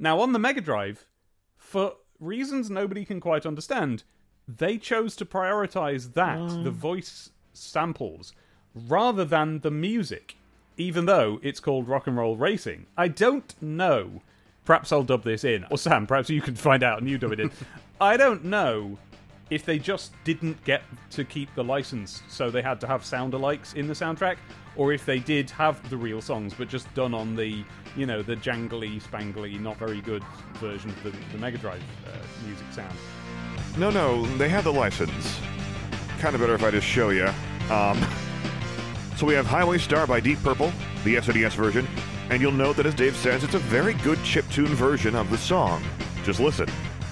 Now, on the Mega Drive, for reasons nobody can quite understand, they chose to prioritize that, the voice samples, rather than the music, even though it's called Rock and Roll Racing. I don't know. Perhaps I'll dub this in. Or Sam, perhaps you can find out and you dub it in. I don't know if they just didn't get to keep the license, so they had to have sound-alikes in the soundtrack, or if they did have the real songs, but just done on the, the jangly, spangly, not very good version of the Mega Drive music sound. No, they had the license. Kind of better if I just show you. So we have Highway Star by Deep Purple, the SNES version, and you'll note that, as Dave says, it's a very good chiptune version of the song. Just listen.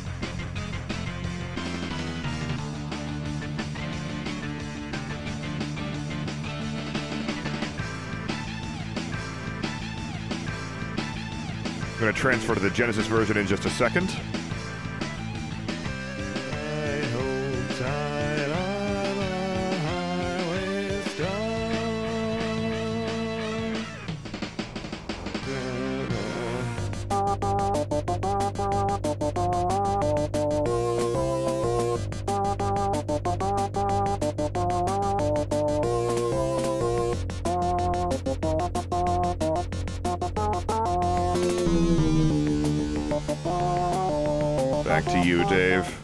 I'm going to transfer to the Genesis version in just a second. Back to you, Dave.